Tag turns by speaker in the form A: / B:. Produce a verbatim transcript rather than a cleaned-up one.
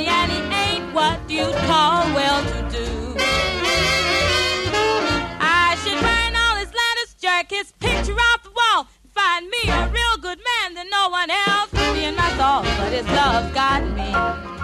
A: and he ain't what you'd call well-to-do. I should burn all his letters, jerk his picture off the wall, find me a real good man that no one else could be in my thoughts, but his love got me.